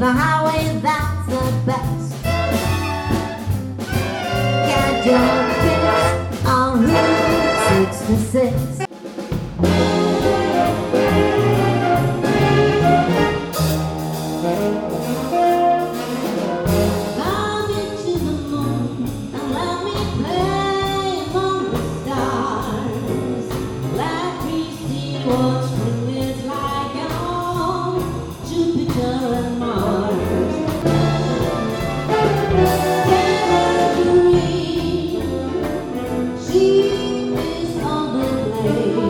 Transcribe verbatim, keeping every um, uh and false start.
the highway, that's the best. Get your fix on Route sixty-six. Come into the moon and let me play among the stars. Let me see what spring is like on Jupiter and Mars. Mercury, she is on the plane.